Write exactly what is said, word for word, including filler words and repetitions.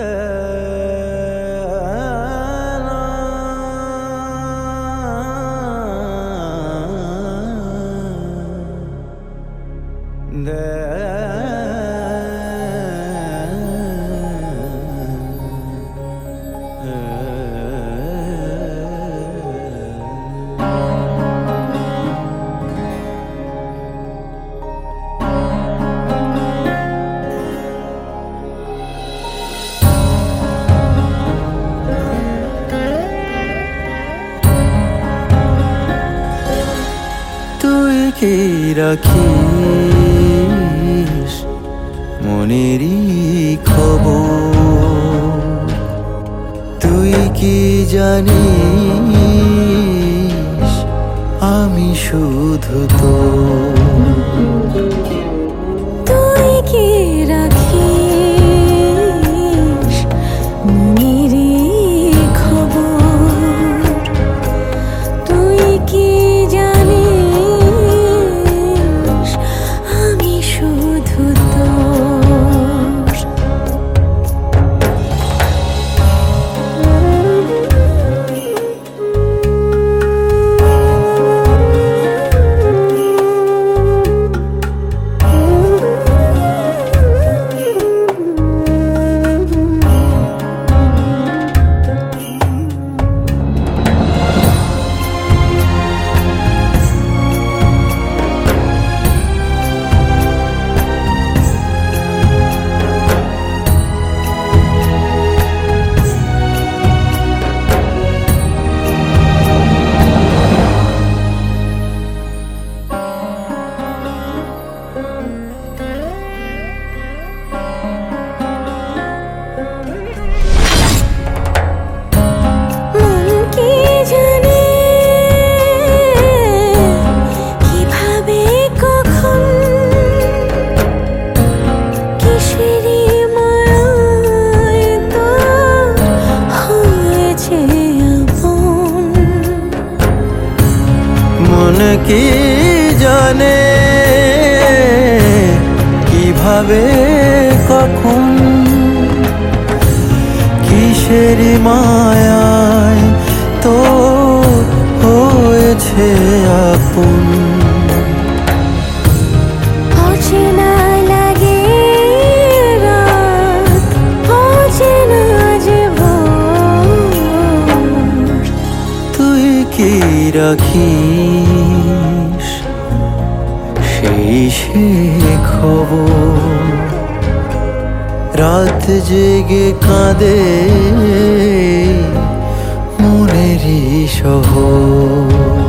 কি রাখিস মনেরই খবর? তুই কি জানিস আমি শুধু তোর? তুই কি রাখিস মনেরই খবর? তুই কি কি জানে কিভাবে কখন কিসেরি মায়ায় তো হয়েছে আপন। অচেনা লাগে রাত, অচেনা জীবন। তুই কি রাখিস সেই সে খবর? রাত জেগে কাঁদে মনেরই শহর।